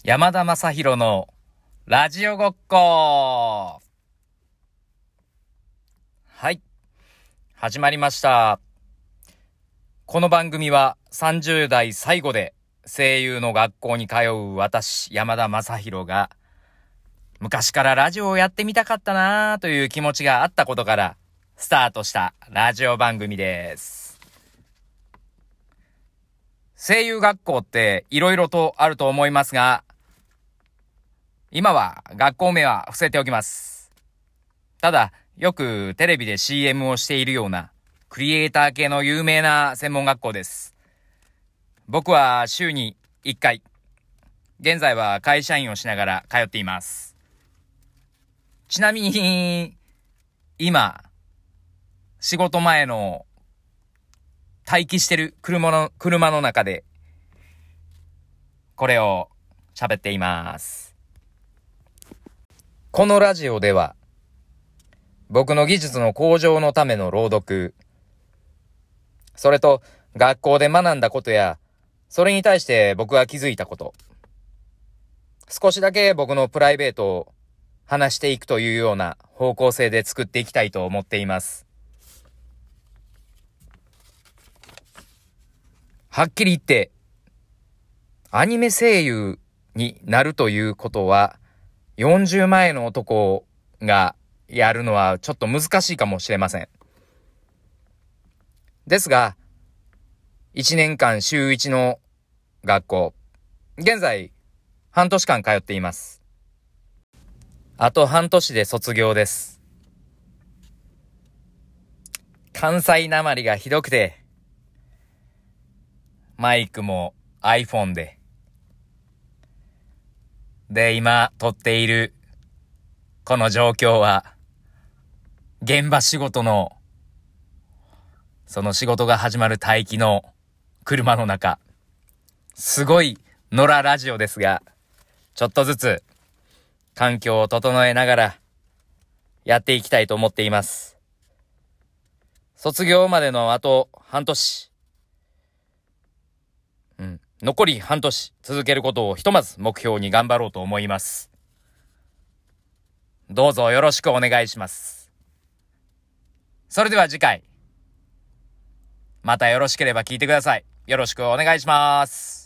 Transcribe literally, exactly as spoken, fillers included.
山田正宏のラジオごっこ。はい。始まりました。この番組はさんじゅう代最後で声優の学校に通う私、山田正宏が昔からラジオをやってみたかったなぁという気持ちがあったことからスタートしたラジオ番組です。声優学校って色々とあると思いますが、今は学校名は伏せておきます。ただ、よくテレビで シーエム をしているようなクリエイター系の有名な専門学校です。僕は週にいっかい、現在は会社員をしながら通っています。ちなみに、今、仕事前の待機してる車の、車の中で、これを喋っています。このラジオでは、僕の技術の向上のための朗読、それと学校で学んだことや、それに対して僕が気づいたこと、少しだけ僕のプライベートを話していくというような方向性で作っていきたいと思っています。はっきり言って、アニメ声優になるということは、よんじゅう前の男がやるのはちょっと難しいかもしれません。ですが、いちねんかん週いちの学校、現在半年間通っています。あと半年で卒業です。関西なまりがひどくて、マイクも iPhone で。で、今撮っているこの状況は、現場仕事の、その仕事が始まる待機の車の中、すごい野良ラジオですが、ちょっとずつ環境を整えながらやっていきたいと思っています。卒業までのあと半年、うん、残り半年続けることをひとまず目標に頑張ろうと思います。どうぞよろしくお願いします。それでは次回、またよろしければ聞いてください。よろしくお願いします。